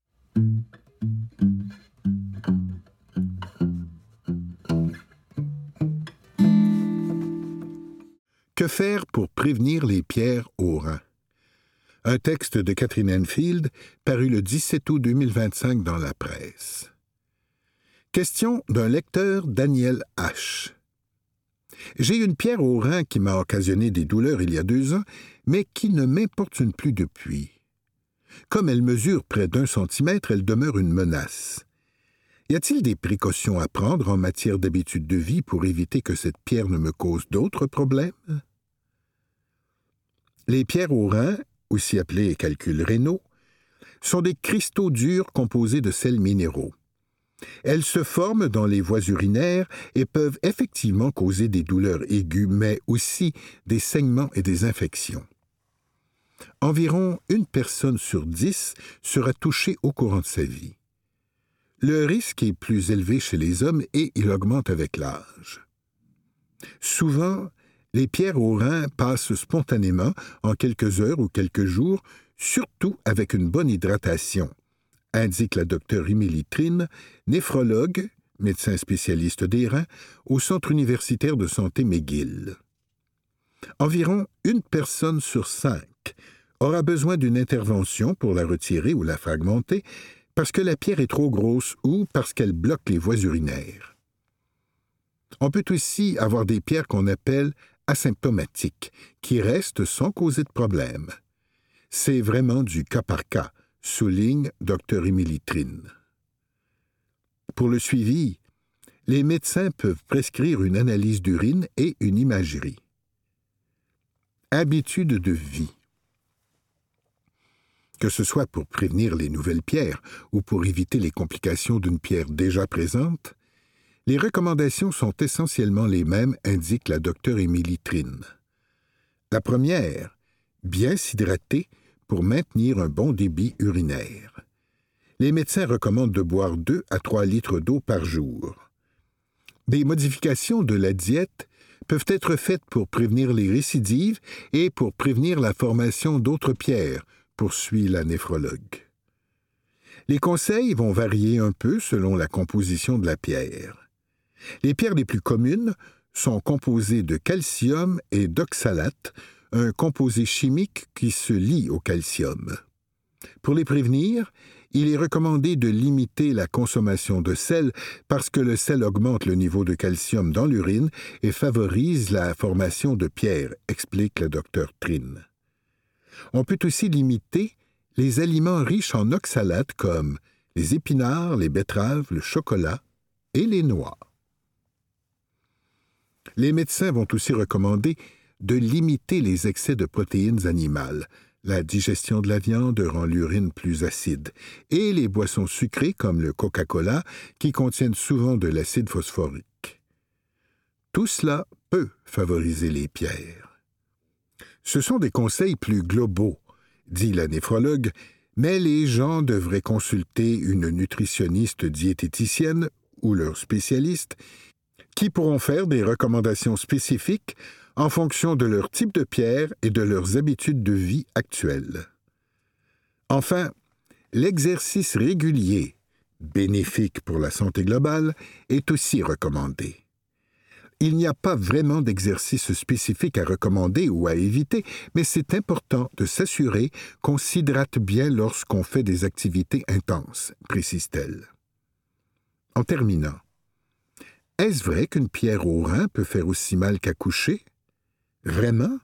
Que faire pour prévenir les pierres aux reins? Un texte de Catherine Enfield, paru le 17 août 2025 dans la presse. Question d'un lecteur Daniel H. J'ai une pierre au rein qui m'a occasionné des douleurs il y a 2 ans, mais qui ne m'importune plus depuis. Comme elle mesure près d'1 centimètre, elle demeure une menace. Y a-t-il des précautions à prendre en matière d'habitude de vie pour éviter que cette pierre ne me cause d'autres problèmes? Les pierres au rein, aussi appelées calculs rénaux, sont des cristaux durs composés de sels minéraux. Elles se forment dans les voies urinaires et peuvent effectivement causer des douleurs aiguës, mais aussi des saignements et des infections. Environ 1 personne sur 10 sera touchée au courant de sa vie. Le risque est plus élevé chez les hommes et il augmente avec l'âge. Souvent, les pierres au rein passent spontanément en quelques heures ou quelques jours, surtout avec une bonne hydratation, indique la docteure Émilie Trine, néphrologue, médecin spécialiste des reins, au Centre universitaire de santé McGill. Environ 1 personne sur 5 aura besoin d'une intervention pour la retirer ou la fragmenter parce que la pierre est trop grosse ou parce qu'elle bloque les voies urinaires. On peut aussi avoir des pierres qu'on appelle asymptomatiques, qui restent sans causer de problème. C'est vraiment du cas par cas, souligne Dr. Émilie Trine. Pour le suivi, les médecins peuvent prescrire une analyse d'urine et une imagerie. Habitudes de vie. Que ce soit pour prévenir les nouvelles pierres ou pour éviter les complications d'une pierre déjà présente, les recommandations sont essentiellement les mêmes, indique la docteure Émilie Trine. La première, bien s'hydrater pour maintenir un bon débit urinaire. Les médecins recommandent de boire 2 à 3 litres d'eau par jour. Des modifications de la diète peuvent être faites pour prévenir les récidives et pour prévenir la formation d'autres pierres, poursuit la néphrologue. Les conseils vont varier un peu selon la composition de la pierre. Les pierres les plus communes sont composées de calcium et d'oxalate, un composé chimique qui se lie au calcium. Pour les prévenir, il est recommandé de limiter la consommation de sel parce que le sel augmente le niveau de calcium dans l'urine et favorise la formation de pierres, explique le docteur Trine. On peut aussi limiter les aliments riches en oxalate comme les épinards, les betteraves, le chocolat et les noix. Les médecins vont aussi recommander de limiter les excès de protéines animales. La digestion de la viande rend l'urine plus acide, et les boissons sucrées comme le Coca-Cola qui contiennent souvent de l'acide phosphorique. Tout cela peut favoriser les pierres. Ce sont des conseils plus globaux, dit la néphrologue, mais les gens devraient consulter une nutritionniste diététicienne ou leur spécialiste qui pourront faire des recommandations spécifiques en fonction de leur type de pierre et de leurs habitudes de vie actuelles. Enfin, l'exercice régulier, bénéfique pour la santé globale, est aussi recommandé. Il n'y a pas vraiment d'exercice spécifique à recommander ou à éviter, mais c'est important de s'assurer qu'on s'hydrate bien lorsqu'on fait des activités intenses, précise-t-elle. En terminant, est-ce vrai qu'une pierre au rein peut faire aussi mal qu'accoucher? Vraiment?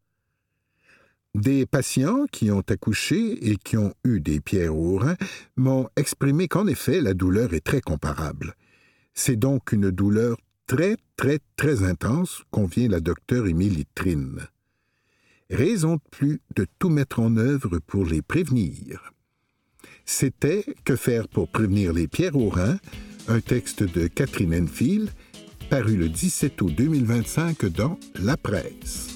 Des patients qui ont accouché et qui ont eu des pierres au rein m'ont exprimé qu'en effet, la douleur est très comparable. C'est donc une douleur très, très, très intense, convient la docteure Émilie Trine. Raison de plus de tout mettre en œuvre pour les prévenir. C'était « Que faire pour prévenir les pierres au rein ?» un texte de Catherine Enfield, paru le 17 août 2025 dans La Presse.